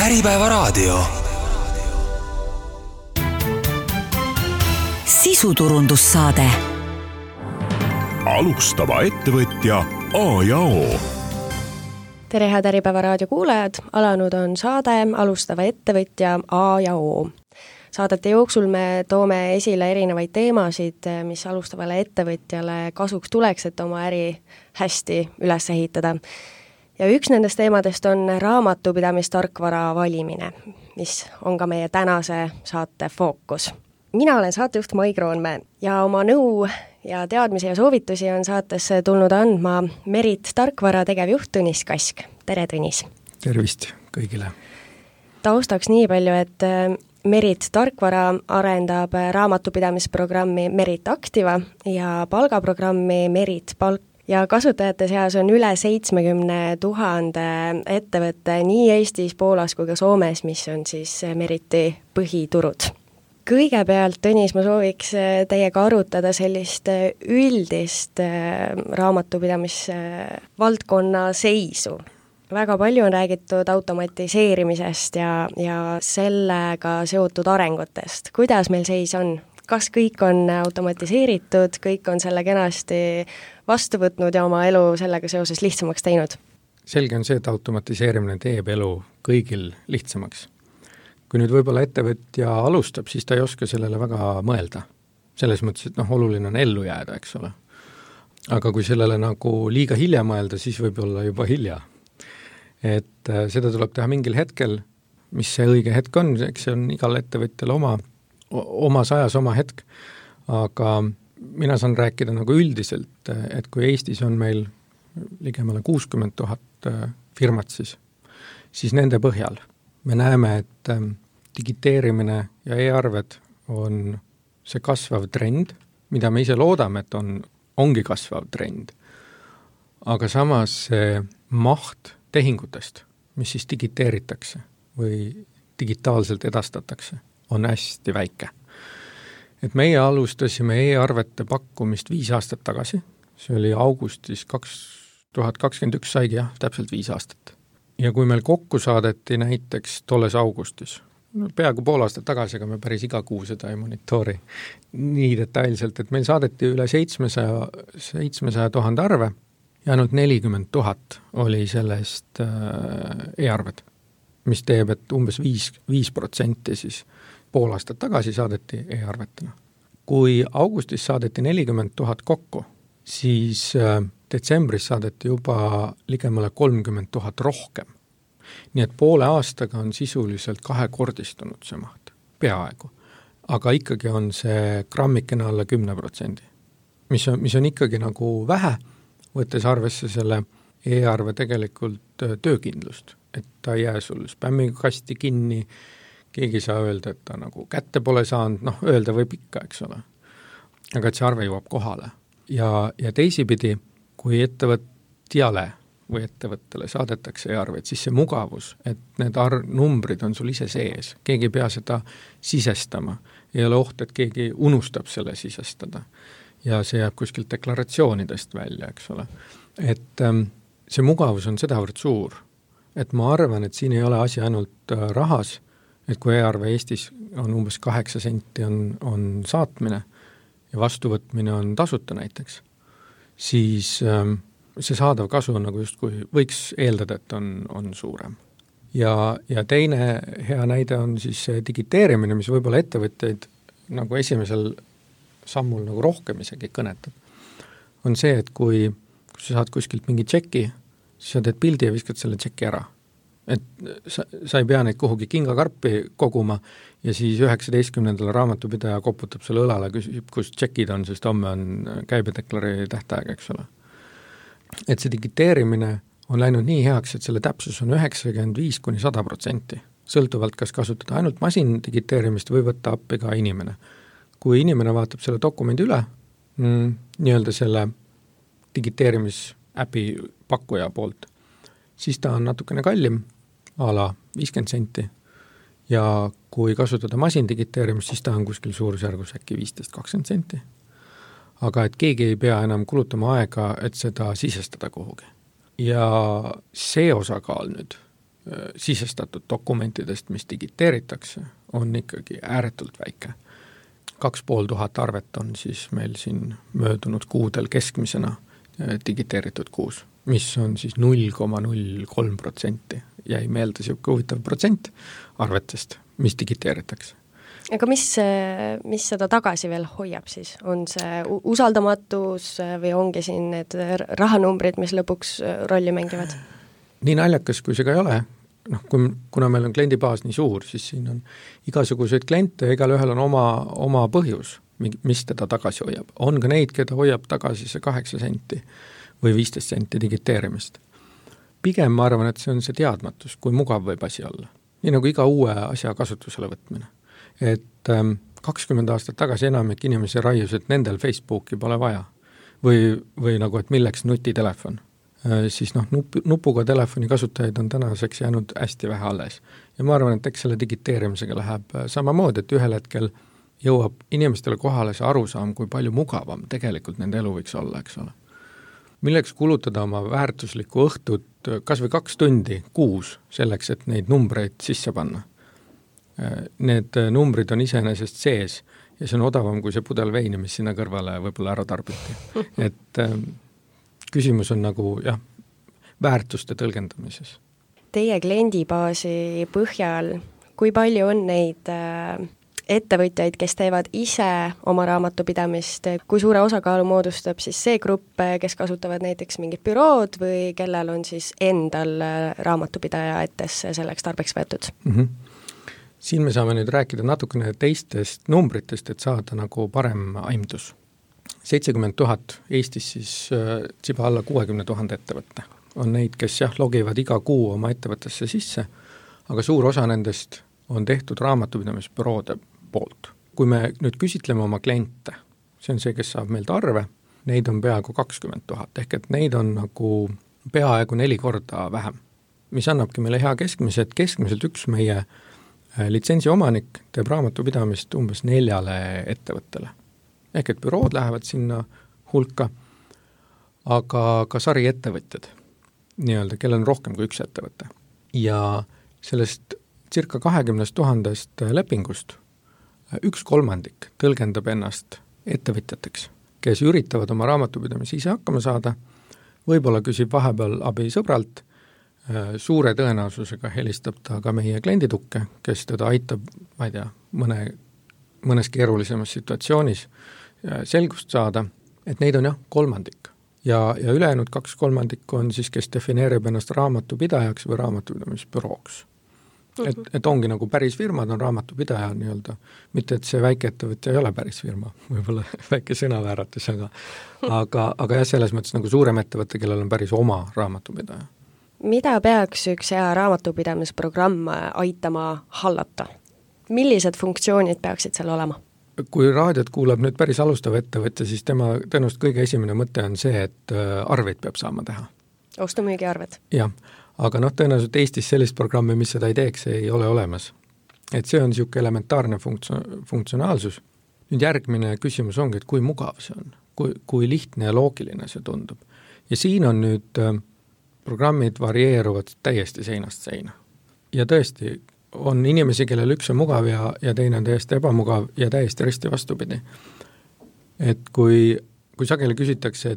Äripäevaraadio. Sisuturundussaade. Alustava ettevõtja A ja O. Tere, head Äripäevaraadio kuulajad! Alanud on saade Alustava ettevõtja A ja O. Saadete jooksul me toome esile erinevaid teemasid, mis alustavale ettevõtjale kasuks tuleks, et oma äri hästi üles ehitada. Ja üks nendest teemadest on raamatupidamistarkvara valimine, mis on ka meie tänase saate fookus. Mina olen saatejuht Mai Kroonmäe ja oma nõu ja teadmisi ja soovitusi on saatesse tulnud andma Merit Tarkvara tegevjuht Tõnis Kask. Tere, Tõnis! Tervist kõigile! Taustaks nii palju, et Merit Tarkvara arendab raamatupidamisprogrammi Merit Activa ja palgaprogrammi Merit Palk. Ja kasutajate seas on üle 70 000 ettevõtte nii Eestis, Poolas kui ka Soomes, mis on siis Meriti põhiturud. Kõigepealt, Tõnis, ma sooviks teiega arutada sellist üldist raamatupidamisvaldkonna seisu. Väga palju on räägitud automatiseerimisest ja sellega seotud arengutest. Kuidas meil seis on? Kas kõik on automatiseeritud, kõik on selle kenasti vastu võtnud ja oma elu sellega seoses lihtsamaks teinud? Selge on see, et automatiseerimine teeb elu kõigil lihtsamaks. Kui nüüd võib-olla ettevõtja alustab, siis ta ei oska sellele väga mõelda. Selles mõttes, et oluline on ellu jääda, eks ole. Aga kui sellele nagu liiga hilja mõelda, siis võib olla juba hilja. Et seda tuleb teha mingil hetkel, mis see õige hetk on, eks see on igal ettevõtjal omas ajas oma hetk, aga mina saan rääkida nagu üldiselt, et kui Eestis on meil ligemale 60 000 firmat, siis nende põhjal me näeme, et digiteerimine ja e-arved on see kasvav trend, mida me ise loodame, et ongi kasvav trend. Aga samas see maht tehingutest, mis siis digiteeritakse või digitaalselt edastatakse, on hästi väike. Et meie alustasime e-arvete pakkumist 5 aastat tagasi, see oli augustis 2021 saigi täpselt 5 aastat. Ja kui meil kokku saadeti näiteks tolles augustis, peaaegu pool aastat tagasi, aga me päris iga kuu seda ei monitoori nii detailselt, et meil saadeti üle 700 000 arve ja ainult 40 000 oli sellest e-arved, mis teeb, et umbes 5% siis pool aastat tagasi saadeti e-arvetena. Kui augustis saadeti 40 000 kokku, siis detsembris saadeti juba ligemale 30 000 rohkem. Nii et poole aastaga on sisuliselt 2-kordistunud see maht, peaaegu. Aga ikkagi on see grammikene alla 10%, mis on ikkagi nagu vähe, võttes arvesse selle e-arve tegelikult töökindlust, et ta jää sul spämmikasti kinni, keegi saa öelda, et ta nagu kätte pole saanud, öelda võib ikka, eks ole. Aga et see arve jõuab kohale. Ja teisipidi, kui ettevõtjale või ettevõttele saadetakse e-arveid, siis see mugavus, et need numbrid on sul ise sees, keegi ei pea seda sisestama, ei ole oht, et keegi unustab selle sisestada ja see jääb kuskilt deklaratsioonidest välja, eks ole. Et see mugavus on sedavõrd suur, et ma arvan, et siin ei ole asi ainult rahas, et kui e-arve Eestis on umbes 8 senti on saatmine ja vastuvõtmine on tasuta näiteks, siis see saadav kasu on nagu justkui võiks eeldada, et on suurem. Ja teine hea näide on siis digiteerimine, mis võib-olla ettevõtjaid nagu esimesel sammul nagu rohkem isegi kõnetab, on see, et kui sa saad kuskilt mingi tšeki, siis sa teed pildi ja viskad selle tšeki ära. Et sa ei pea neid kuhugi kingakarpi koguma ja siis 19. raamatupidaja koputab selle õlale, küsib, kus tšekid on, sest homme on käibedeklari tähtaeg, eks ole. Et see digiteerimine on läinud nii heaks, et selle täpsus on 95–100%, sõltuvalt kas kasutada ainult masin digiteerimist või võtta appi ka inimene. Kui inimene vaatab selle dokumendi üle, nii-öelda selle digiteerimisäpi pakkuja poolt, siis ta on natukene kallim, ala 50 senti, ja kui kasutada masin digiteerimist, siis ta on kuskil suurusjärgus äkki 15-20 senti. Aga et keegi ei pea enam kulutama aega, et seda sisestada kuhugi. Ja see osakaal nüüd sisestatud dokumentidest, mis digiteeritakse, on ikkagi ääretult väike. 2500 arvet on siis meil siin möödunud kuudel keskmisena digiteeritud kuus, mis on siis 0,03%. Jäi meelde siuke huvitav protsent arvetest, mis digiteeritakse. Aga mis seda tagasi veel hoiab siis? On see usaldamatus või ongi siin need rahanumbrid, mis lõpuks rolli mängivad? Nii naljakas, kui see ka ei ole, kuna meil on kliendibaas nii suur, siis siin on igasuguseid kliente ja igal ühel on oma põhjus, mis teda tagasi hoiab. On ka neid, keda hoiab tagasi see 8 senti või 15 senti digiteerimist. Pigem ma arvan, et see on see teadmatus, kui mugav võib asi olla. Nii nagu iga uue asja kasutusele võtmine. Et 20 aastat tagasi enamik inimesi raius, et nendel Facebooki pole vaja. Või nagu, et milleks nutitelefon. Siis nupuga telefoni kasutajaid on tänaseks jäänud hästi vähe alles. Ja ma arvan, et eks selle digiteerimisega läheb samamoodi, et ühel hetkel jõuab inimestele kohale see arusaam, kui palju mugavam tegelikult nende elu võiks olla, eks ole. Milleks kulutada oma väärtuslikku õhtut kas või 2 tundi kuus selleks, et neid numbreid sisse panna. Need numbrid on iseenesest sees ja see on odavam kui see pudel veini, mis sinna kõrvale võib-olla ära tarbiti. Et küsimus on nagu väärtuste tõlgendamises. Teie kliendibaasi põhjal, kui palju on neid ettevõtjaid, kes teevad ise oma raamatupidamist, kui suure osakaalu moodustab siis see grupp, kes kasutavad näiteks mingit bürood või kellel on siis endal raamatupidaja ettes selleks tarbeks võetud? Siin me saame nüüd rääkida natukene teistest numbritest, et saada nagu parem aimdus. 70 000 Eestis siis tsiba alla 60 000 ettevõtte. On neid, kes logivad iga kuu oma ettevõttesse sisse, aga suur osa nendest on tehtud raamatupidamisbüroode poolt. Kui me nüüd küsitleme oma kliente, see on see, kes saab meilt arve, neid on peaaegu 20 000, ehk et neid on nagu peaaegu 4 korda vähem, mis annabki meile hea keskmise, et keskmiselt üks meie litsentsi omanik teeb raamatupidamist umbes 4 ettevõttele. Ehk et bürood lähevad sinna hulka, aga ka sari ettevõtjad, nii-öelda, kellel on rohkem kui üks ettevõte. Ja sellest circa 20 000 lepingust 1/3 tõlgendab ennast ettevõtjateks, kes üritavad oma raamatupidamise ise hakkama saada, võib-olla küsib vahepeal abi sõbralt, suure tõenäosusega helistab ta ka meie klienditukke, kes teda aitab, ma ei tea, mõnes keerulisemas situatsioonis selgust saada, et neid on 1/3. Ja ülejäänud 2/3 on siis, kes defineerib ennast raamatupidajaks või raamatupidamisbürooks. Et ongi nagu päris firmad on raamatupidaja nii-öelda, mitte et see väikeettevõtja ei ole päris firma, võib-olla väike sõnavääratus, aga selles mõttes nagu suurem ettevõte, kellel on päris oma raamatupidaja. Mida peaks üks hea raamatupidamisprogramm aitama hallata? Millised funktsioonid peaksid seal olema? Kui raadiot kuulab nüüd päris alustav ettevõtja, siis tema tõenäoliselt kõige esimene mõte on see, et arveid peab saama teha. Ostu-müügiarved. Jah, aga tõenäoliselt Eestis sellist programmi, mis seda ei teeks, ei ole olemas. Et see on niisugune elementaarne funktsionaalsus. Nüüd järgmine küsimus ongi, et kui mugav see on, kui lihtne ja loogiline see tundub. Ja siin on nüüd programmid varieeruvad täiesti seinast seina. Ja tõesti, on inimesi, kellel üks on mugav ja teine on täiesti ebamugav ja täiesti risti vastupidi. Et kui sageli küsitakse,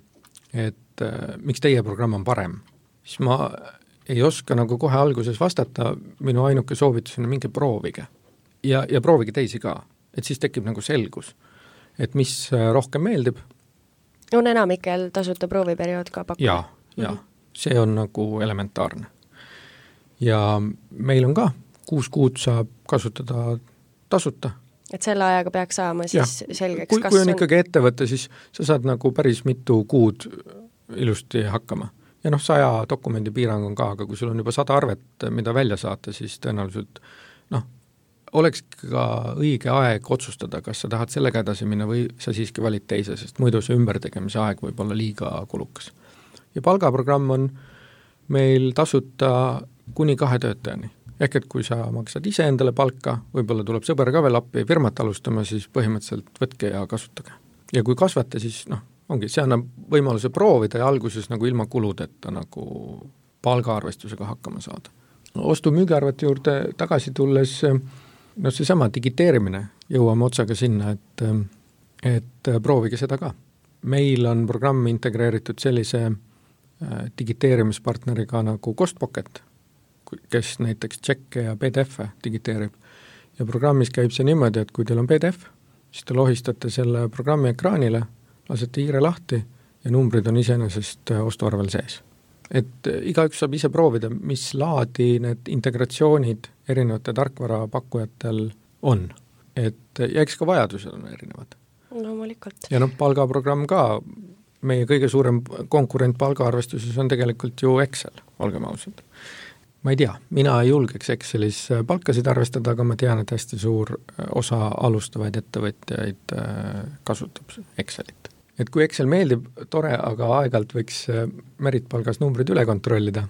et miks teie programm on parem, siis ma ei oska nagu kohe alguses vastata, minu ainuke soovitus on minge proovige. Ja proovige teisi ka, et siis tekib nagu selgus, et mis rohkem meeldib. On enamikel tasuta prooviperiood ka pakkuda? Ja, see on nagu elementaarne. Ja meil on ka 6 kuud saab kasutada tasuta. Et selle ajaga peaks saama siis selgeks, kas kui on ikkagi ettevõte, siis sa saad nagu päris mitu kuud ilusti hakkama. Ja 100 dokumendi piirang on ka, aga kui sul on juba 100 arvet, mida välja saata, siis tõenäoliselt oleks ka õige aeg otsustada, kas sa tahad sellega edasi minna või sa siiski valid teise, sest muidu see ümbertegemise aeg võib olla liiga kulukas. Ja palgaprogramm on meil tasuta kuni 2 töötajani. Ehk et kui sa maksad ise endale palka, võib-olla tuleb sõber ka veel appi firmat alustama, siis põhimõtteliselt võtke ja kasutage. Ja kui kasvate, siis ongi, see annab võimaluse proovida ja alguses nagu ilma kuludeta nagu palgaarvestusega hakkama saada. ostu-müügiarvete juurde tagasi tulles, seesama digiteerimine, jõuame otsaga sinna, et proovige seda ka. Meil on programm integreeritud sellise digiteerimispartneriga nagu Costpocket, kes näiteks tšekke ja PDF-e digiteerib. Ja programmis käib see niimoodi, et kui teil on PDF, siis te lohistate selle programmi ekraanile, lasete hiire lahti ja numbrid on iseenesest ostuarvel sees. Et igaüks saab ise proovida, mis laadi need integratsioonid erinevate tarkvarapakkujatel on. Ja eks ka vajadused on erinevad. Loomulikult. Ja palgaprogramm ka, meie kõige suurem konkurent palgaarvestuses on tegelikult ju Excel, olgem ausad. Ma ei tea, mina ei julgeks Excelis palkasid arvestada, aga ma tean, et hästi suur osa alustavaid ettevõtjaid kasutab Excelit. Et kui Excel meeldib, tore, aga aegalt võiks Merit palgas numbrid üle kontrollida,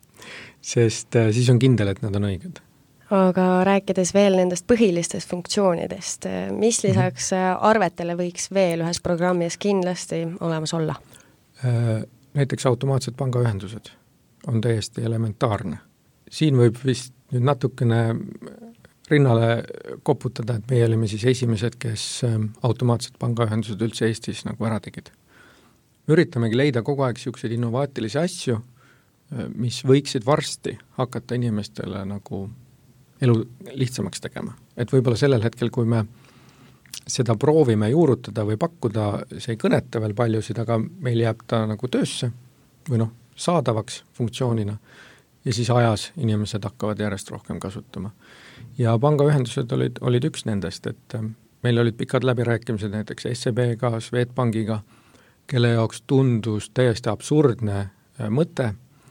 sest siis on kindel, et nad on õiged. Aga rääkides veel nendest põhilistest funktsioonidest, mis lisaks arvetele võiks veel ühes programmis kindlasti olemas olla? Näiteks automaatsed pangaühendused on täiesti elementaarne. Siin võib vist nüüd natukene rinnale koputada, et meie olime siis esimesed, kes automaatsed pangaühendused üldse Eestis nagu ära tegid. Üritamegi leida kogu aeg selliseid innovaatilisi asju, mis võiksid varsti hakata inimestele nagu elu lihtsamaks tegema. Et võib-olla sellel hetkel, kui me seda proovime juurutada või pakkuda, see ei kõneta veel paljusid, aga meil jääb ta nagu töösse või saadavaks funktsioonina ja siis ajas inimesed hakkavad järjest rohkem kasutama. Ja pangaühendused olid üks nendest, et meil olid pikad läbirääkimised näiteks SEB-ga, Swedbankiga, kelle jaoks tundus täiesti absurdne mõte,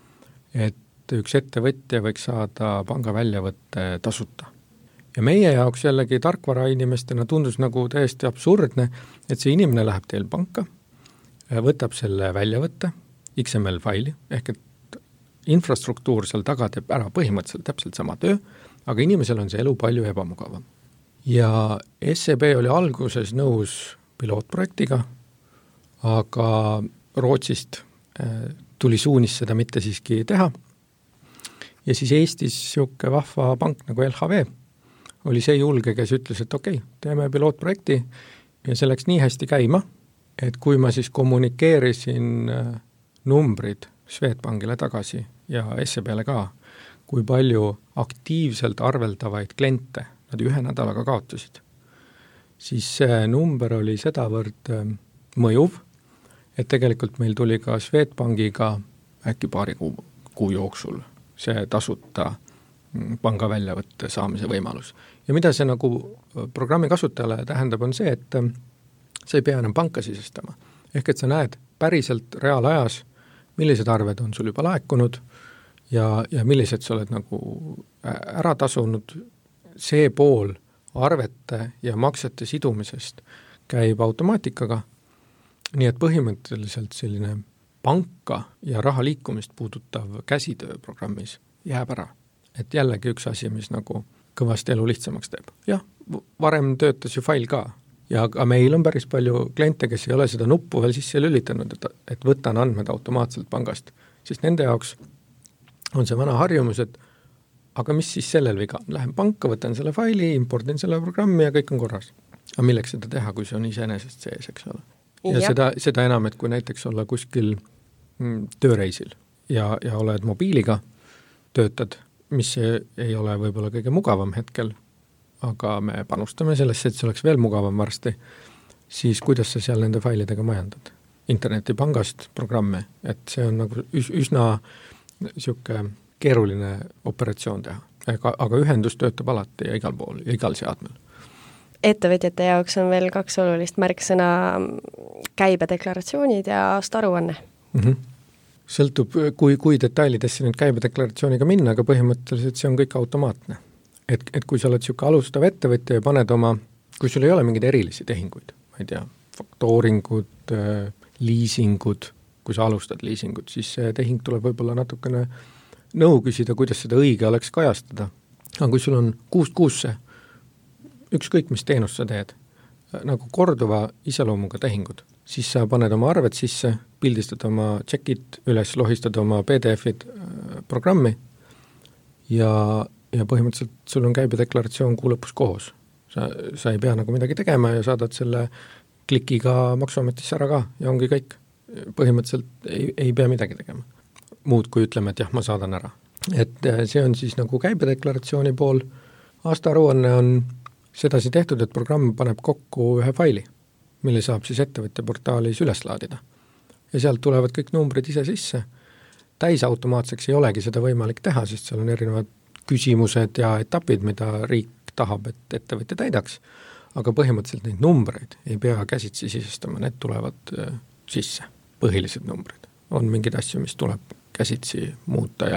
et üks ettevõtja võiks saada panga väljavõtte tasuta. Ja meie jaoks jällegi tarkvara inimestena tundus nagu täiesti absurdne, et see inimene läheb teil panka, võtab selle väljavõtte, XML-faili, ehk et infrastruktuur seal taga teeb ära põhimõtteliselt täpselt sama töö, aga inimesel on see elu palju ebamugavam. Ja SEB oli alguses nõus pilootprojektiga, aga Rootsist tuli suunis seda mitte siiski teha. Ja siis Eestis siuke vahva pank nagu LHV oli see julge, kes ütles, et okei, teeme pilootprojekti ja see läks nii hästi käima, et kui ma siis kommunikeerisin numbrid Swedbankile tagasi ja SEB-le ka, kui palju aktiivselt arveldavaid kliente nad 1 nädalaga kaotasid, siis see number oli sedavõrd mõjuv, et tegelikult meil tuli ka Swedbankiga äkki paari kuu jooksul see tasuta panga väljavõtte saamise võimalus. Ja mida see nagu programmi kasutajale tähendab, on see, et sa ei pea enam panka sisestama. Ehk et sa näed päriselt reaalajas, millised arved on sul juba laekunud ja millised sa oled nagu ära tasunud. See pool arvete ja maksete sidumisest käib automaatikaga, nii et põhimõtteliselt selline panka ja raha liikumist puudutav käsitöö programmis jääb ära. Et jällegi üks asi, mis nagu kõvasti elu lihtsamaks teeb. Jah, varem töötas ju fail ka. Ja aga meil on päris palju kliente, kes ei ole seda nuppu veel sisse lülitanud, et võtan andmed automaatselt pangast. Sest nende jaoks on see vana harjumus, et aga mis siis sellel viga? Lähen panka, võtan selle faili, impordin selle programmi ja kõik on korras. Aga milleks seda teha, kui see on iseenesest sees, eks ole? Ja seda enam, et kui näiteks olla kuskil tööreisil ja oled mobiiliga, töötad, mis ei ole võib-olla kõige mugavam hetkel, aga me panustame sellesse, et see oleks veel mugavam varsti, siis kuidas sa seal nende failidega majandad? Internetipangast programme, et see on nagu üsna siuke keeruline operatsioon teha. Aga ühendus töötab alati ja igal pool ja igal seadmel. Ettevõtjate jaoks on veel 2 olulist märksõna käibedeklaratsioonid ja aastaaruanne. Sõltub, kui detailidesse nüüd käibedeklaratsiooniga minna, aga põhimõtteliselt see on kõik automaatne. Et kui sa oled siuke alustav ettevõtja ja paned oma, kui sul ei ole mingeid erilisi tehinguid, ma ei tea, faktooringud, liisingud, kui sa alustad liisingud, siis see tehing tuleb võib-olla natukene nõu küsida, kuidas seda õige oleks kajastada. Aga kui sul on 6 kuusse, ükskõik mis teenust sa teed, nagu korduva iseloomuga tehingud, siis sa paned oma arved sisse, pildistad oma tšekid üles, lohistad oma PDF-id programmi ja põhimõtteliselt sul on käibedeklaratsioon kuu lõpus koos. Sa ei pea nagu midagi tegema ja saadad selle klikiga Maksuametisse ära ka ja ongi kõik. Põhimõtteliselt ei pea midagi tegema. Muud kui ütleme, et jah, ma saadan ära. Et see on siis nagu käibedeklaratsiooni pool. Aastaaruanne on sedasi tehtud, et programm paneb kokku ühe faili, mille saab siis ettevõtja portaalis üles laadida. Ja sealt tulevad kõik numbrid ise sisse. Täisautomaatseks ei olegi seda võimalik teha, sest seal on erinevad küsimused ja etapid, mida riik tahab, et ettevõtja täidaks, aga põhimõtteliselt neid numbreid ei pea käsitsi sisestama, need tulevad sisse, põhilised numbrid. On mingid asju, mis tuleb käsitsi muuta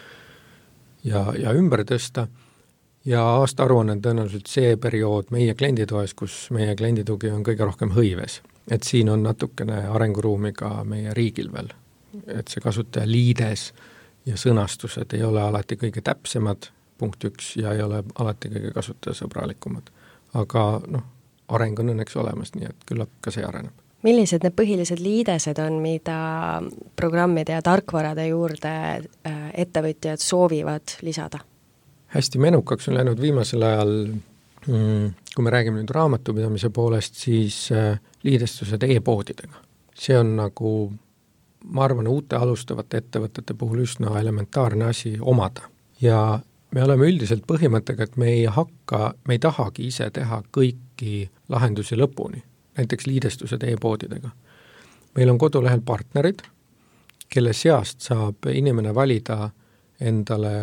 ja ümber tõsta ja aastaaruanne on tõenäoliselt see periood meie klienditoes, kus meie klienditugi on kõige rohkem hõives. Et siin on natukene arenguruumi ka meie riigil veel, et see kasutaja liides ja sõnastused ei ole alati kõige täpsemad, punkt 1, ja ei ole alati kõige kasutajasõbralikumad. Aga areng on õnneks olemas, nii et küllap ka see areneb. Millised need põhilised liidesed on, mida programmide ja tarkvarade juurde ettevõtjad soovivad lisada? Hästi menukaks on läinud viimasel ajal, kui me räägime nüüd raamatupidamise poolest, siis liidestused e-poodidega. See on nagu, ma arvan, uute alustavate ettevõtete puhul üsna elementaarne asi omada. Ja me oleme üldiselt põhimõttega, et me ei tahagi ise teha kõiki lahendusi lõpuni, näiteks liidestused e-poodidega. Meil on kodulehel partnerid, kelle seast saab inimene valida endale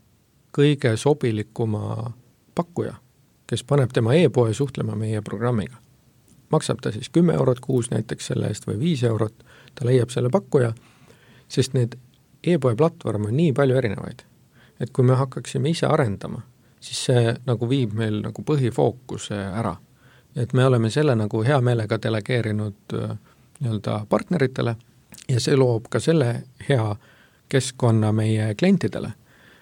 kõige sobilikuma pakkuja, kes paneb tema e-poe suhtlema meie programmiga. Maksab ta siis 10 eurot kuus näiteks selle eest või 5 eurot, ta leiab selle pakkuja, sest need e-poe platvorm on nii palju erinevaid. Et kui me hakkaksime ise arendama, siis see nagu viib meil nagu põhifookuse ära. Et me oleme selle nagu hea meelega delegeerinud partneritele ja see loob ka selle hea keskkonna meie klientidele,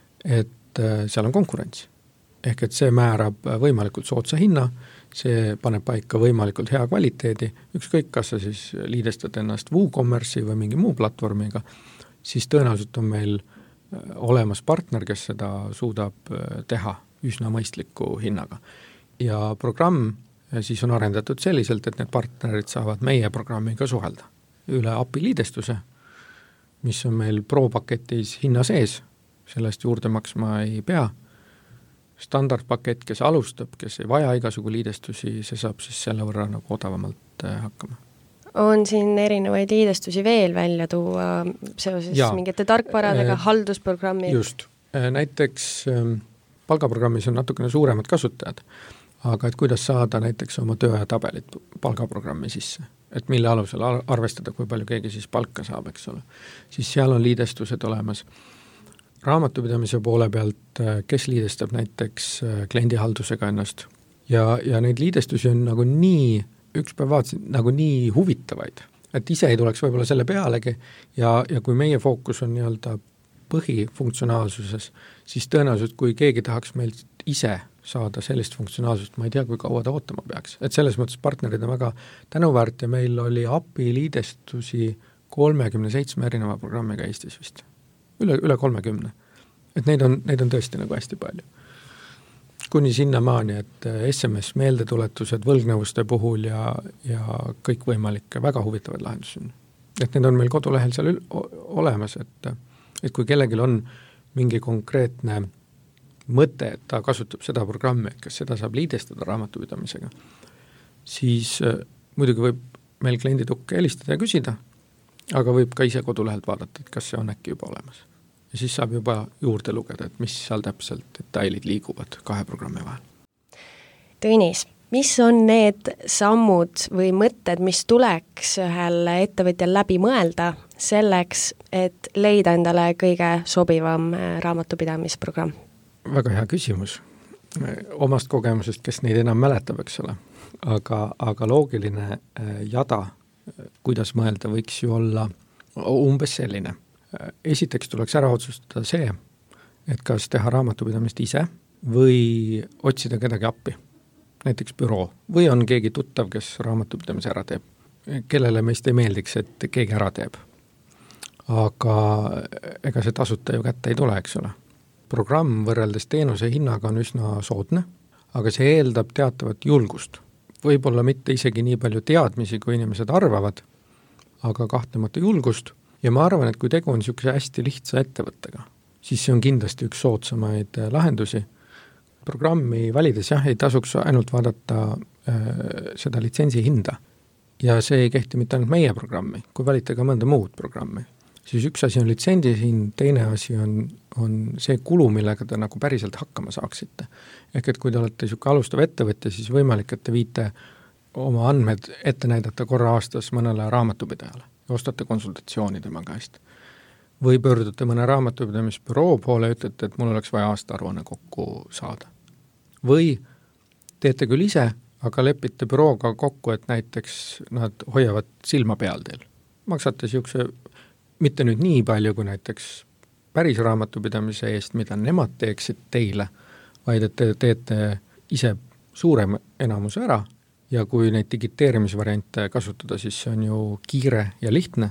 et seal on konkurents. Ehk et see määrab võimalikult soodsa hinna, see paneb paika võimalikult hea kvaliteedi, ükskõik kas sa siis liidestad ennast WooCommerce'i või mingi muu platvormiga, siis tõenäoliselt on meil olemas partner, kes seda suudab teha üsna mõistliku hinnaga. Ja programm siis on arendatud selliselt, et need partnerid saavad meie programmiga suhelda üle API liidestuse, mis on meil pro-paketis hinna sees, sellest juurde maksma ei pea. Standardpakett, kes alustab, kes ei vaja igasugu liidestusi, see saab siis selle võrra nagu odavamalt hakkama. On siin erinevaid liidestusi veel välja tuua seoses mingite tarkvaradega, haldusprogrammid? Just. Näiteks palgaprogrammis on natukene suuremad kasutajad, aga et kuidas saada näiteks oma tööajatabelit palgaprogrammi sisse, et mille alusel arvestada, kui palju keegi siis palka saab, eks ole. Siis seal on liidestused olemas. Raamatupidamise poole pealt, kes liidestab näiteks kliendihaldusega ennast. Ja neid liidestusi on nagu nii, üks päev vaatasin, nagu nii huvitavaid, et ise ei tuleks võib-olla selle pealegi ja kui meie fookus on põhifunktsionaalsuses, siis tõenäoliselt, kui keegi tahaks meilt ise saada sellist funktsionaalsust, ma ei tea, kui kaua ta ootama peaks. Et selles mõttes partnerid on väga tänuväärt ja meil oli API liidestusi 37 erineva programmiga Eestis vist. Üle 30. Et neid on tõesti nagu hästi palju. Kuni sinna maani, et SMS meeldetuletused võlgnevuste puhul ja kõik võimalikke väga huvitavad lahendusi. Et need on meil kodulehel seal olemas, et kui kellelgi on mingi konkreetne mõte, et ta kasutab seda programmi, et kas seda saab liidestada raamatupidamisega, siis muidugi võib meil klienditukke helistada ja küsida, aga võib ka ise kodulehelt vaadata, et kas see on äkki juba olemas. Ja siis saab juba juurde lugeda, et mis seal täpselt detailid liiguvad kahe programmi vahel. Tõnis, mis on need sammud või mõtted, mis tuleks ühel ettevõtjal läbi mõelda selleks, et leida endale kõige sobivam raamatupidamisprogramm? Väga hea küsimus. Omast kogemusest, kes neid enam mäletab, eks ole. Aga loogiline jada, kuidas mõelda, võiks ju olla umbes selline. Esiteks tuleks ära otsustada see, et kas teha raamatupidamist ise või otsida kedagi appi, näiteks büroo, või on keegi tuttav, kes raamatupidamise ära teeb, kellele meist ei meeldiks, et keegi ära teeb. Aga ega see tasuta ju kätte ei tule, eks ole. programm võrreldes teenuse hinnaga on üsna soodne, aga see eeldab teatavat julgust. Võib-olla mitte isegi nii palju teadmisi, kui inimesed arvavad, aga kahtlemata julgust ja ma arvan, et kui tegu on niisuguse hästi lihtsa ettevõttega, siis see on kindlasti üks soodsamaid lahendusi. Programmi valides ei tasuks ainult vaadata seda litsentsi hinda ja see ei kehti mitte ainult meie programmi, kui valite ka mõnda muud programmi, siis üks asi on litsentsi hind, teine asi on see kulu, millega te nagu päriselt hakkama saaksite. Ehk et kui te olete niisugune alustav ettevõtja, siis võimalik, et te viite oma andmed ette näidata korra aastas mõnele raamatupidajale ja ostate konsultatsiooni tema käest. Või pöördute mõne raamatupidamisbüroo poole ja ütlete, et mul oleks vaja aastaaruanne kokku saada. Või teete küll ise, aga lepite bürooga kokku, et näiteks nad hoiavad silma peal teil. Maksate niisuguse mitte nüüd nii palju, kui näiteks päris raamatupidamise eest, mida nemad teeksid teile, vaid et te teete ise suurem enamuse ära ja kui neid digiteerimisvariante kasutada, siis see on ju kiire ja lihtne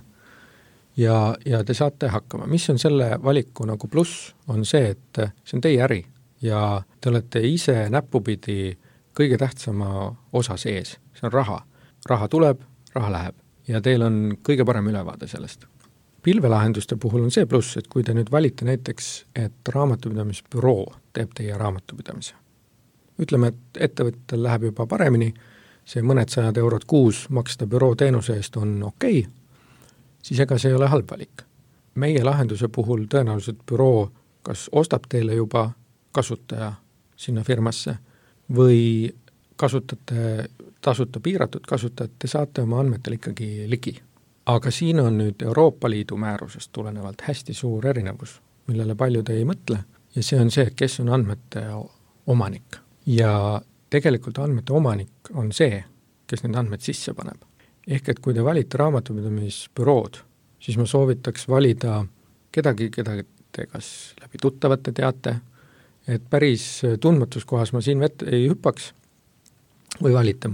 ja te saate hakkama. Mis on selle valiku nagu pluss, on see, et see on teie äri ja te olete ise näpupidi kõige tähtsama osa sees. See on raha. Raha tuleb, raha läheb ja teil on kõige parem ülevaade sellest. Pilvelahenduste puhul on see pluss, et kui te nüüd valite näiteks, et raamatupidamisbüroo teeb teie raamatupidamise. Ütleme, et ettevõttel läheb juba paremini, see mõned 100 eurot kuus maksta büroo teenuse eest on okei, siis ega see ei ole halb valik. Meie lahenduse puhul tõenäoliselt büroo kas ostab teile juba kasutaja sinna firmasse või kasutate tasuta piiratud kasutajat, te saate oma andmetel ikkagi ligi. Aga siin on nüüd Euroopa Liidu määrusest tulenevalt hästi suur erinevus, millele paljud ei mõtle ja see on see, kes on andmete omanik. Ja tegelikult andmete omanik on see, kes need andmed sisse paneb. Ehk et kui te valite raamatupidamisbürood, siis ma soovitaks valida kedagi, keda te kas läbi tuttavate teate, et päris tundmatus kohas ma siin vette ei hüppaks või valite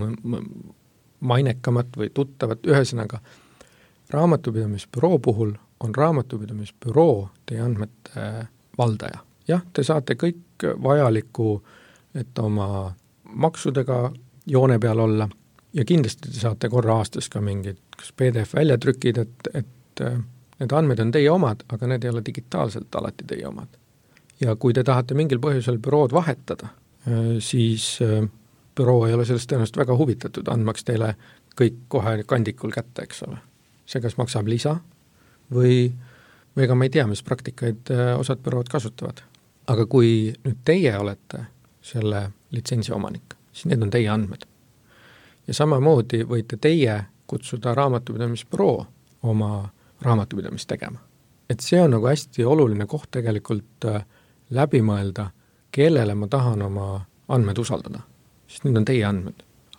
mainekamat või tuttavat, ühesõnaga raamatupidamisbüroo puhul on raamatupidamisbüroo teie andmete valdaja. Jah, te saate kõik vajalikku, et oma maksudega joone peal olla ja kindlasti te saate korra aastas ka mingid PDF väljatrükid, et need andmed on teie omad, aga need ei ole digitaalselt alati teie omad. Ja kui te tahate mingil põhjusel bürood vahetada, siis büroo ei ole sellest tõenäoliselt väga huvitatud, andmaks teile kõik kohe kandikul kätte, eks ole. See kas maksab lisa või ega ma ei tea, mis praktikaid osad bürood kasutavad. Aga kui nüüd teie olete selle litsentsi omanik, siis need on teie andmed. Ja samamoodi võite teie kutsuda raamatupidamisbüroo oma raamatupidamist tegema. Et see on nagu hästi oluline koht tegelikult läbi mõelda, kellele ma tahan oma andmed usaldada. Sest need on teie andmed.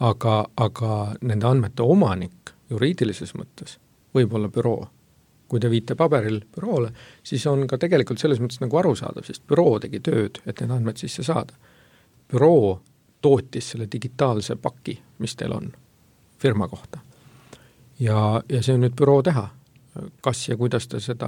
Aga nende andmete omanik juriidilises mõttes võib olla büroo. Kui te viite paberil büroole, siis on ka tegelikult selles mõttes nagu arusaadav, sest büroo tegi tööd, et need andmed sisse saada. Büroo tootis selle digitaalse paki, mis teil on firma kohta. Ja see on nüüd büroo teha. Kas ja kuidas te seda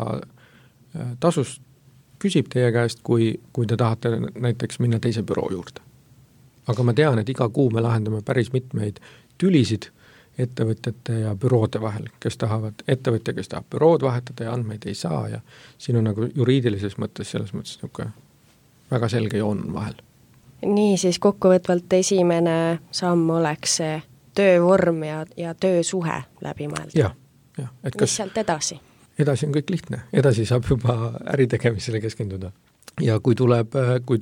tasust küsib teie käest, kui te tahate näiteks minna teise büroo juurde. Aga ma tean, et iga kuu me lahendame päris mitmeid tülisid ettevõtjate ja büroode vahel, kes tahavad ettevõtja, kes tahab bürood vahetada ja andmeid ei saa ja siin on nagu juriidilises mõttes selles mõttes väga selge joon vahel. Nii siis kokkuvõtvalt esimene samm oleks see töövorm ja töösuhe läbi mõelda. Ja, mis sealt edasi? Edasi on kõik lihtne, edasi saab juba äritegemisele keskenduda. Ja kui tuleb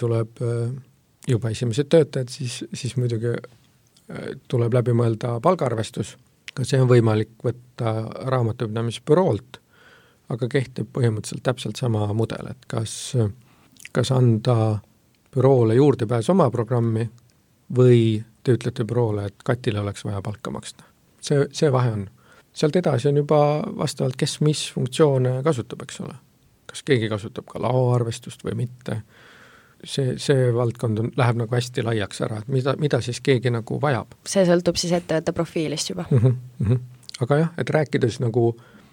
juba esimesed töötajad, siis muidugi tuleb läbi mõelda palgaarvestus. Ka see on võimalik võtta raamatupidamisbüroolt, aga kehtib põhimõtteliselt täpselt sama mudel, et kas anda büroole juurdepääs oma programmi või te ütlete büroole, et Katile oleks vaja palka maksta. See vahe on. Sealt edasi on juba vastavalt, kes mis funktsioone kasutab, eks ole. Kas keegi kasutab ka laoarvestust või mitte. See valdkond läheb nagu hästi laiaks ära, et mida siis keegi nagu vajab. See sõltub siis ettevõtte profiilist juba. Aga jah, et rääkides nagu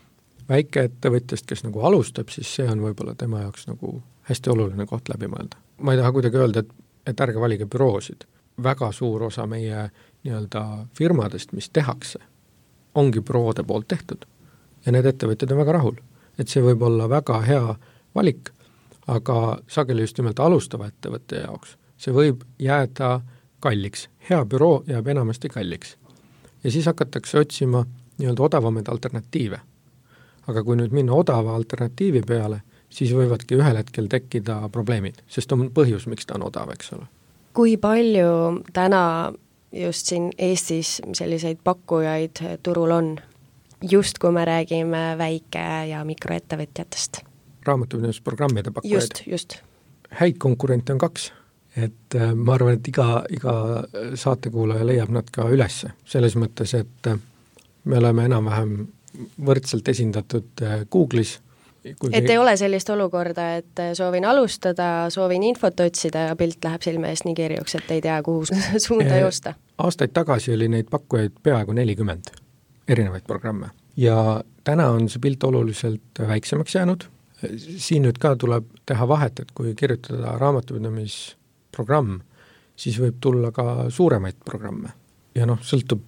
väikeettevõtjast, kes nagu alustab, siis see on võib-olla tema jaoks nagu hästi oluline koht läbi mõelda. Ma ei taha kuidagi öelda, et ärge valige büroosid. Väga suur osa meie nii-öelda firmadest, mis tehakse, ongi büroode poolt tehtud. Ja need ettevõtjad on väga rahul. Et see võib olla väga hea valik, aga sageli just nimelt alustava ettevõtte jaoks. See võib jääda kalliks. Hea büroo jääb enamasti kalliks. Ja siis hakatakse otsima nii-öelda odavamaid alternatiive. Aga kui nüüd minna odava alternatiivi peale, siis võivadki ühel hetkel tekkida probleemid, sest on põhjus, miks ta on odav, eks ole. Kui palju täna just siin Eestis selliseid pakkujaid turul on? Just kui me räägime väike- ja mikroettevõtjatest. Raamatupidamisprogrammide pakkujaid. Just. Häid konkurente on 2. Et ma arvan, et iga saatekuulaja leiab nad ka ülesse. Selles mõttes, et me oleme enam-vähem võrdselt esindatud Google'is. Et ei ole sellist olukorda, et soovin alustada, soovin infot otsida ja pilt läheb silme eest nii kirjuks, et ei tea, kuhu suunda joosta. Aastaid tagasi oli neid pakkujaid peaaegu 40 erinevaid programme. Ja täna on see pilt oluliselt väiksemaks jäänud. Siin nüüd ka tuleb teha vahet, et kui kirjutada raamatupidamisprogramm, siis võib tulla ka suuremaid programme. Ja sõltub,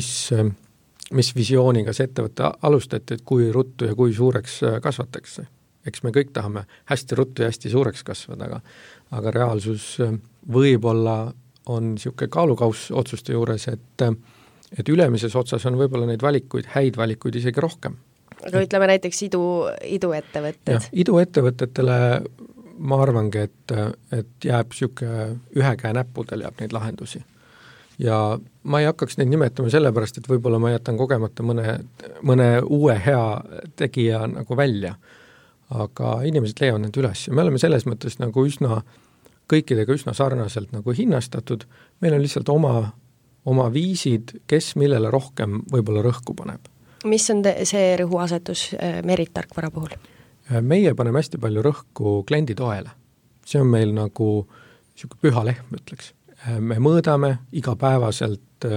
mis visiooniga see ettevõtte alustati, et kui ruttu ja kui suureks kasvatakse. Eks me kõik tahame hästi ruttu ja hästi suureks kasvada, aga reaalsus võib-olla on niisugune kaalukauss otsuste juures, et ülemises otsas on võib-olla neid valikuid, häid valikuid isegi rohkem. Aga ütleme näiteks iduettevõtted. Iduettevõtetele ma arvangi, et jääb niisugune ühe käe näppudel jääb neid lahendusi. Ja ma ei hakkaks neid nimetama sellepärast, et võib-olla ma jätan kogemata mõne uue hea tegija nagu välja, aga inimesed leiavad need üles ja me oleme selles mõttes nagu kõikidega üsna sarnaselt nagu hinnastatud, meil on lihtsalt oma viisid, kes millele rohkem võib-olla rõhku paneb. Mis on see rõhuasetus Merit-tarkvara puhul? Meie paneme hästi palju rõhku klienditoele. See on meil nagu niisugune püha lehm, ütleks. Me mõõdame igapäevaselt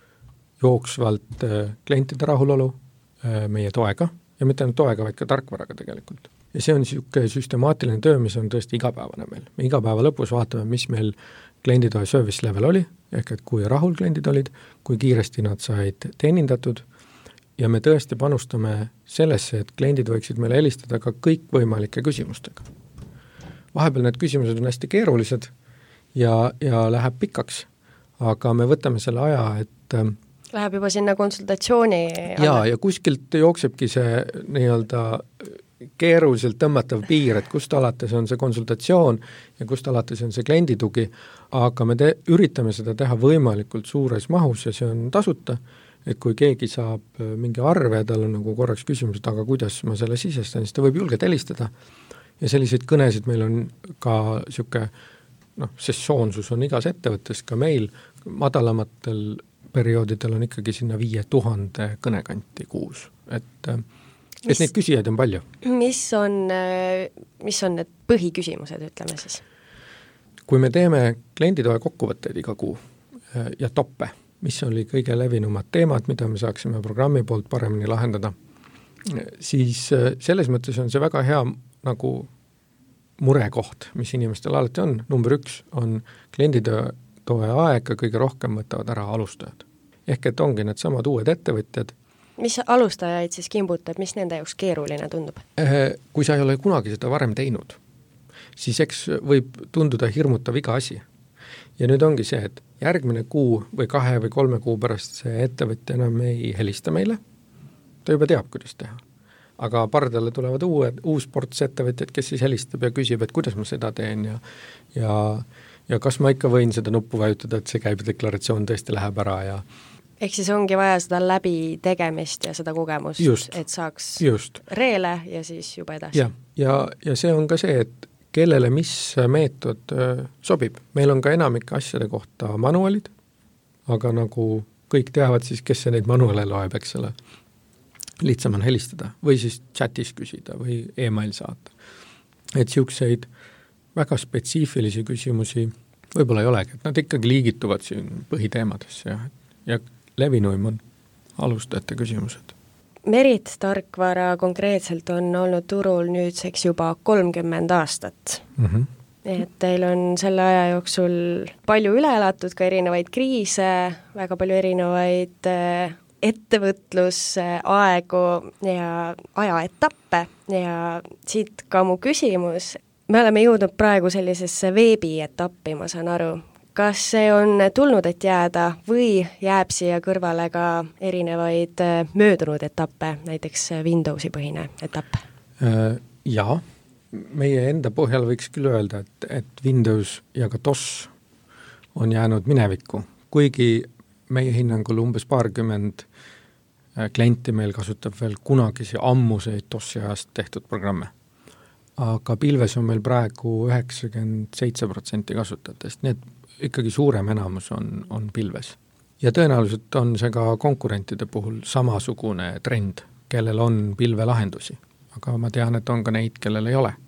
jooksvalt klientide rahulolu meie toega ja mitte ainult toega, vaid ka tarkvaraga tegelikult. Ja see on niisugune süstemaatiline töö, mis on tõesti igapäevane meil. Me igapäeva lõpus vaatame, mis meil klienditoe service level oli, ehk et kui rahul kliendid olid, kui kiiresti nad said teenindatud ja me tõesti panustame sellesse, et kliendid võiksid meile helistada ka kõik võimalike küsimustega. Vahepeal need küsimused on hästi keerulised ja läheb pikaks, aga me võtame selle aja, et läheb juba sinna konsultatsiooni ja kuskilt jooksebki see nii-öelda keeruliselt tõmmatav piir, et kust alates on see konsultatsioon ja kust alates on see klienditugi, aga me üritame seda teha võimalikult suures mahus ja see on tasuta, et kui keegi saab mingi arve, tal on nagu korraks küsimused, aga kuidas ma selle sisestan, siis ta võib julgelt helistada ja selliseid kõnesid meil on ka niisugune sessoonsus on igas ettevõttes, ka meil madalamatel perioodidel on ikkagi sinna 5000 kõnekanti kuus, et neid küsijaid on palju. Mis on need põhiküsimused, ütleme siis? Kui me teeme klienditoe kokkuvõtteid iga kuu ja toppe, mis oli kõige levinumad teemad, mida me saaksime programmi poolt paremini lahendada, siis selles mõttes on see väga hea nagu murekoht, mis inimestel alati on. Number 1 on klienditoe aega kõige rohkem võtavad ära alustajad. Ehk et ongi need samad uued ettevõtjad. Mis alustajaid siis kimbutab, mis nende jaoks keeruline tundub? Kui sa ei ole kunagi seda varem teinud, siis eks võib tunduda hirmutav iga asi. Ja nüüd ongi see, et järgmine kuu või 2 või 3 kuu pärast see ettevõtja enam ei helista meile. Ta juba teab, kuidas teha. Aga pardale tulevad uus ports ettevõtjad, kes siis helistab ja küsib, et kuidas ma seda teen ja kas ma ikka võin seda nuppu vajutada, et see käibedeklaratsioon tõesti läheb ära ja ehk siis ongi vaja seda läbi tegemist ja seda kogemust, et saaks reele ja siis juba edasi. Ja see on ka see, et kellele mis meetod sobib. Meil on ka enamik asjade kohta manuaalid, aga nagu kõik teavad siis, kes see neid manuaale loeb, eks ole. Lihtsam on helistada või siis chatis küsida või email saata. Et siukseid väga spetsiifilisi küsimusi võib-olla ei olegi, et nad ikkagi liigituvad siin põhiteemadesse ja levinuim on alustajate küsimused. Merit tarkvara konkreetselt on olnud turul nüüdseks juba 30 aastat. Et teil on selle aja jooksul palju üle elatud ka erinevaid kriise, väga palju erinevaid ettevõtlusaegu ja ajaetappe ja siit ka mu küsimus. Me oleme jõudnud praegu sellisesse veebietappi, ma saan aru. Kas see on tulnud, et jääda või jääb siia kõrvale ka erinevaid möödunud etappe, näiteks Windowsi põhine etapp? Jaa, meie enda põhjal võiks küll öelda, et Windows ja ka DOS on jäänud minevikku, kuigi meie hinnangul umbes 20 klienti meil kasutab veel kunagisi ammuseid DOS-i ajast tehtud programme. Aga pilves on meil praegu 97% kasutajatest, nii et ikkagi suurem enamus on pilves. Ja tõenäoliselt on see ka konkurentide puhul samasugune trend, kellel on pilvelahendusi. Aga ma tean, et on ka neid, kellel ei ole.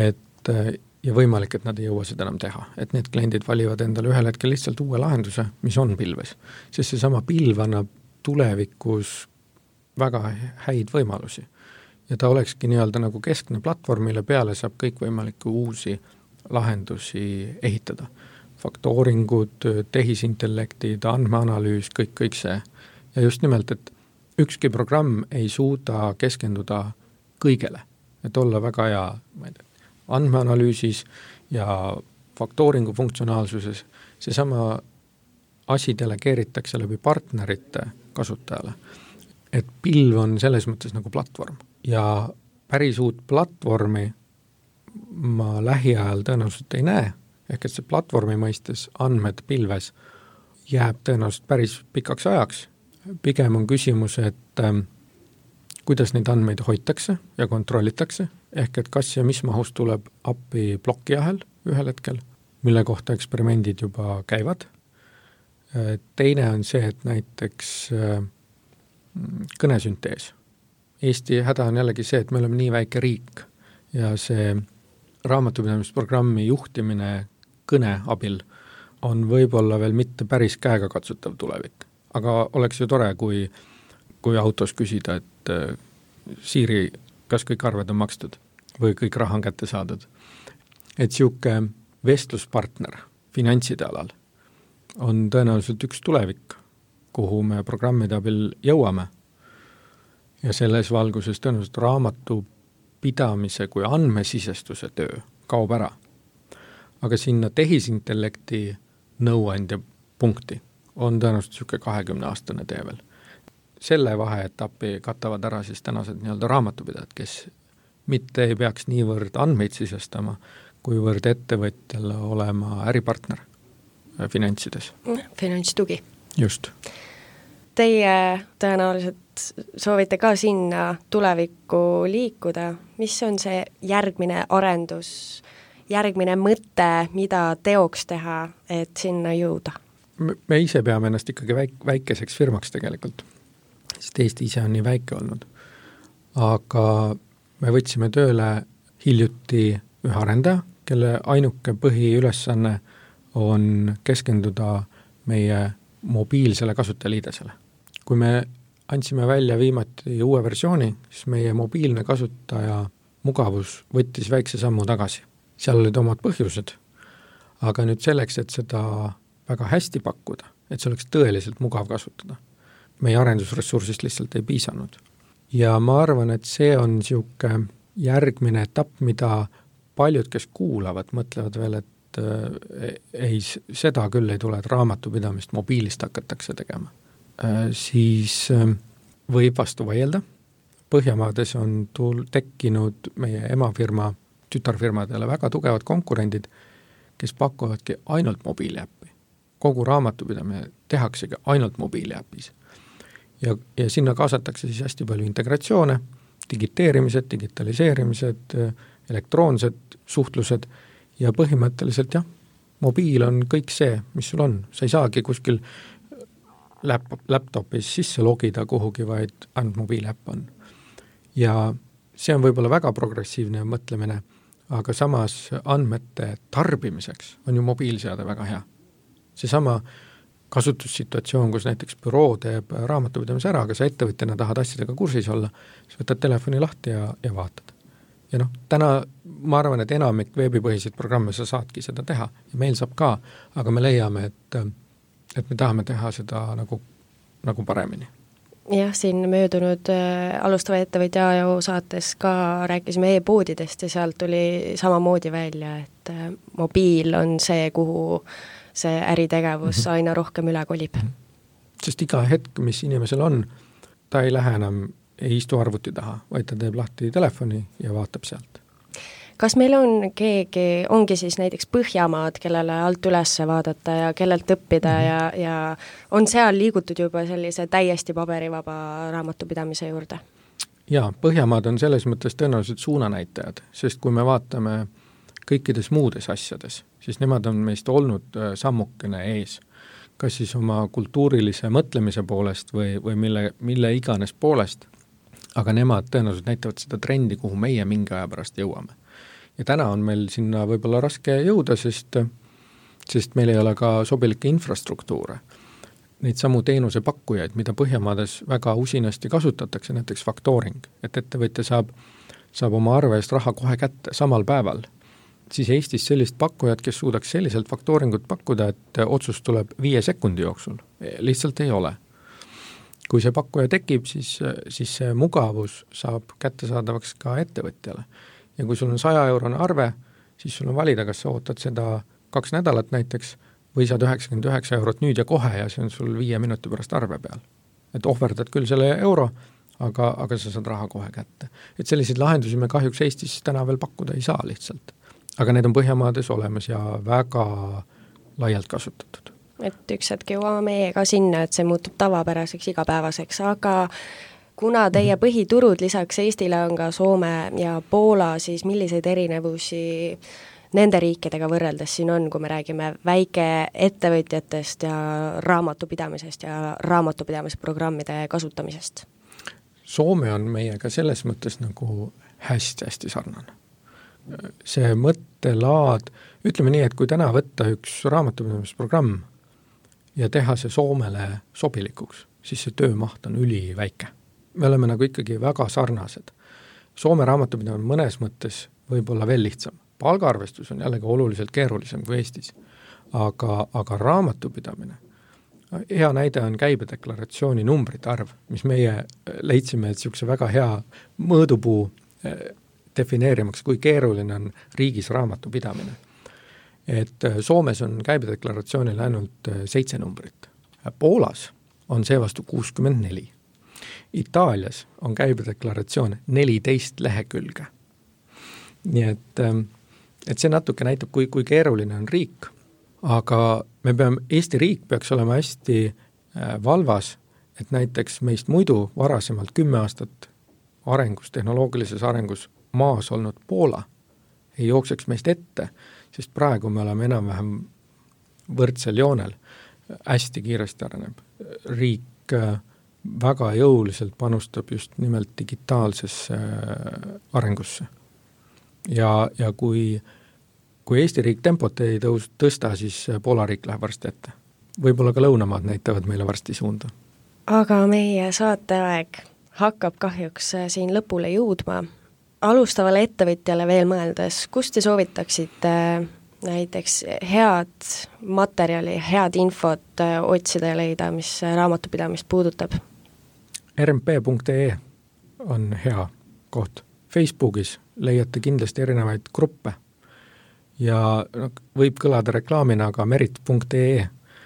Ja võimalik, et nad ei jõua seda enam teha. Et need kliendid valivad endale ühel hetkel lihtsalt uue lahenduse, mis on pilves. Sest see sama pilv annab tulevikus väga häid võimalusi. Ja ta olekski nii-öelda nagu keskne platvorm, mille peale saab kõik võimalikke uusi lahendusi ehitada. Faktooringud, tehisintellektid, andmeanalüüs, kõik see. Ja just nimelt, et ükski programm ei suuda keskenduda kõigele. Et olla väga hea andmeanalüüsis ja faktooringu funktsionaalsuses. Seesama asi delegeeritakse läbi partnerite kasutajale. Et pilv on selles mõttes nagu platvorm. Ja päris uut platvormi ma lähiajal tõenäoliselt ei näe. Ehk et see platvormi mõistes andmed pilves jääb tõenäoliselt päris pikaks ajaks. Pigem on küsimus, et kuidas neid andmeid hoitakse ja kontrollitakse, ehk et kas ja mis mahus tuleb appi plokiahel ühel hetkel, mille kohta eksperimendid juba käivad. Teine on see, et näiteks kõnesüntees. Eesti häda on jällegi see, et me oleme nii väike riik ja see raamatupidamisprogrammi juhtimine kõne abil on võib-olla veel mitte päris käega katsutav tulevik. Aga oleks ju tore, kui autos küsida, et Siiri, kas kõik arved on makstud või kõik raha on kätte saadud. Et siuke vestluspartner finantside alal on tõenäoliselt üks tulevik, kuhu me programmide abil jõuame. Ja selles valguses tõenäoliselt raamatupidamise kui andmesisestuse töö kaob ära. Aga sinna tehisintellekti nõuandja punkti on tõenäoliselt siuke 20-aastane tee veel. Selle vaheetappi katavad ära siis tänased nii-öelda raamatupidajad, kes mitte ei peaks niivõrd andmeid sisestama, kuivõrd ettevõtjale olema äripartner finantsides. Finantstugi. Just. Teie tõenäoliselt soovite ka sinna tulevikku liikuda. Mis on see järgmine arendus, järgmine mõte, mida teoks teha, et sinna jõuda? Me ise peame ennast ikkagi väikeseks firmaks tegelikult, sest Eesti ise on nii väike olnud. Aga me võtsime tööle hiljuti ühe arendaja, kelle ainuke põhiülesanne on keskenduda meie mobiilsele kasutajaliidesele. Kui me andsime välja viimati uue versiooni, siis meie mobiilne kasutaja mugavus võttis väikse sammu tagasi. Seal olid omad põhjused, aga nüüd selleks, et seda väga hästi pakkuda, et see oleks tõeliselt mugav kasutada. Meie arendusressursist lihtsalt ei piisanud. Ja ma arvan, et see on siuke järgmine etapp, mida paljud, kes kuulavad, mõtlevad veel, et ei, seda küll ei tule, et raamatupidamist mobiilist hakatakse tegema. Siis võib vastu vaielda. Põhjamaades on tekkinud meie emafirma tütarfirmadele väga tugevad konkurendid, kes pakuvadki ainult mobiiliäppi. Kogu raamatupidamine tehaksegi ainult mobiiliäpis. Ja sinna kaasatakse siis hästi palju integratsioone, digiteerimised, digitaliseerimised, elektroonsed suhtlused ja põhimõtteliselt jah, mobiil on kõik see, mis sul on. Sa ei saagi kuskil laptopis sisse logida kuhugi, vaid ainult mobiiliäpp on. Ja see on võib-olla väga progressiivne mõtlemine, aga samas andmete tarbimiseks on ju mobiilseade väga hea. Seesama kasutussituatsioon, kus näiteks büroo teeb raamatupidamise ära, aga sa ettevõtjana tahad asjadega kursis olla, siis võtad telefoni lahti ja vaatad. Ja täna ma arvan, et enamik veebipõhiseid programme sa saadki seda teha ja meil saab ka, aga me leiame, et me tahame teha seda nagu paremini. Jah, siin möödunud alustava ettevõtja AJO saates ka rääkisime e-poodidest ja sealt tuli samamoodi välja, et mobiil on see, kuhu see äritegevus aina rohkem üle kolib. Sest iga hetk, mis inimesel on, ta ei lähe enam, ei istu arvuti taha, vaid ta teeb lahti telefoni ja vaatab sealt. Kas meil on ongi siis näiteks Põhjamaad, kellele alt üles vaadata ja kellelt õppida ja on seal liigutud juba sellise täiesti paberivaba raamatupidamise juurde? Jaa, Põhjamaad on selles mõttes tõenäoliselt suunanäitajad, sest kui me vaatame kõikides muudes asjades, siis nemad on meist olnud sammukene ees. Kas siis oma kultuurilise mõtlemise poolest või mille iganes poolest, aga nemad tõenäoliselt näitavad seda trendi, kuhu meie mingi aja pärast jõuame. Ja täna on meil sinna võib-olla raske jõuda, sest meil ei ole ka sobilikke infrastruktuure. Neid samu teenuse pakkujaid, mida Põhjamaades väga usinasti kasutatakse, näiteks faktooring, et ettevõtja saab oma arve eest raha kohe kätte samal päeval. Siis Eestis sellist pakkujat, kes suudaks selliselt faktooringut pakkuda, et otsus tuleb 5 sekundi jooksul. Lihtsalt ei ole. Kui see pakkuja tekib, siis see mugavus saab kättesaadavaks ka ettevõtjale. Ja kui sul on 100-eurone arve, siis sul on valida, kas sa ootad seda 2 nädalat näiteks või saad 99 eurot nüüd ja kohe ja see on sul 5 minuti pärast arve peal. Et ohverdad küll selle euro, aga sa saad raha kohe kätte. Et selliseid lahendusi me kahjuks Eestis täna veel pakkuda ei saa lihtsalt. Aga need on Põhjamaades olemas ja väga laialt kasutatud. Et üks hetk jõuame meiega sinna, et see muutub tavapäraseks igapäevaseks, aga kuna teie põhiturud lisaks Eestile on ka Soome ja Poola, siis milliseid erinevusi nende riikidega võrreldes siin on, kui me räägime väikeettevõtjatest ja raamatupidamisest ja raamatupidamisprogrammide kasutamisest? Soome on meiega selles mõttes nagu hästi sarnane. See mõttelaad, ütleme nii, et kui täna võtta üks raamatupidamisprogramm ja teha see Soomele sobilikuks, siis see töömaht on üliväike. Me oleme nagu ikkagi väga sarnased. Soome raamatupidamine on mõnes mõttes võib-olla veel lihtsam. Palgaarvestus on jällegi oluliselt keerulisem kui Eestis, aga raamatupidamine, hea näide on käibedeklaratsiooni numbrite arv, mis meie leidsime, et niisuguse väga hea mõõdupuu defineerimaks, kui keeruline on riigis raamatupidamine. Et Soomes on käibedeklaratsioonil ainult 7 numbrit. Poolas on see vastu 64. Itaalias on käibedeklaratsioon 14 lehekülge. Nii et see natuke näitab, kui keeruline on riik, aga Eesti riik peaks olema hästi valvas, et näiteks meist muidu varasemalt 10 aastat arengus, tehnoloogilises arengus maas olnud Poola ei jookseks meist ette, sest praegu me oleme enam-vähem võrdsel joonel, hästi kiiresti areneb. Riik väga jõuliselt panustab just nimelt digitaalsesse arengusse. Ja kui Eesti riik tempot ei tõsta, siis Poola riik läheb varsti ette. Võib-olla ka lõunamaad näitavad meile varsti suunda. Aga meie saateaeg hakkab kahjuks siin lõpule jõudma. Alustavale ettevõtjale veel mõeldes, kust te soovitaksite näiteks head materjali, head infot otsida ja leida, mis raamatupidamist puudutab? rmp.ee on hea koht. Facebookis leiate kindlasti erinevaid gruppe ja võib kõlada reklaamina, aga merit.ee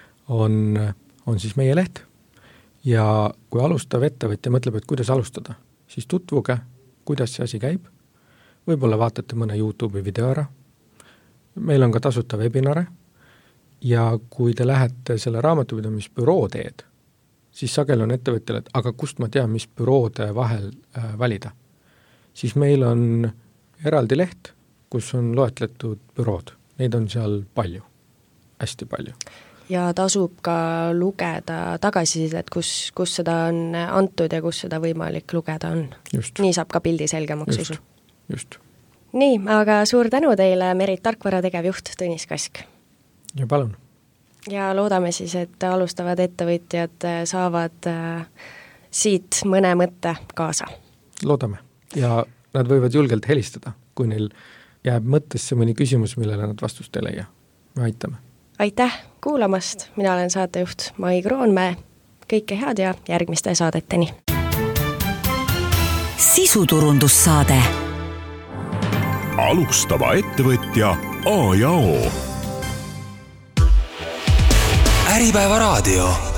on siis meie leht. Ja kui alustav ettevõtja mõtleb, et kuidas alustada, siis tutvuge, kuidas see asi käib. Võib-olla vaatate mõne YouTube'i video ära. Meil on ka tasuta webinare ja kui te lähete selle raamatupidamisbüroo teed, siis sageli on ettevõtjal, et aga kust ma tean, mis büroode vahel valida. Siis meil on eraldi leht, kus on loetletud bürood. Neid on seal palju, hästi palju. Ja tasub ka lugeda tagasisidet, kus seda on antud ja kus seda võimalik lugeda on. Just. Nii saab ka pildi selgemaks usu. Just. Nii, aga suur tänu teile, Merit Tarkvara tegevjuht Tõnis Kask. Ja palun. ja loodame siis, et alustavad ettevõtjad saavad siit mõne mõtte kaasa. Loodame ja nad võivad julgelt helistada, kui neil jääb mõttesse mõni küsimus, millele nad vastust ei leia. Me aitame. Aitäh kuulamast, mina olen saatejuht Mai Kroonmäe, kõike head ja järgmiste saadeteni. Sisuturundussaade. Alustava ettevõtja A ja O. Äripäeva raadio.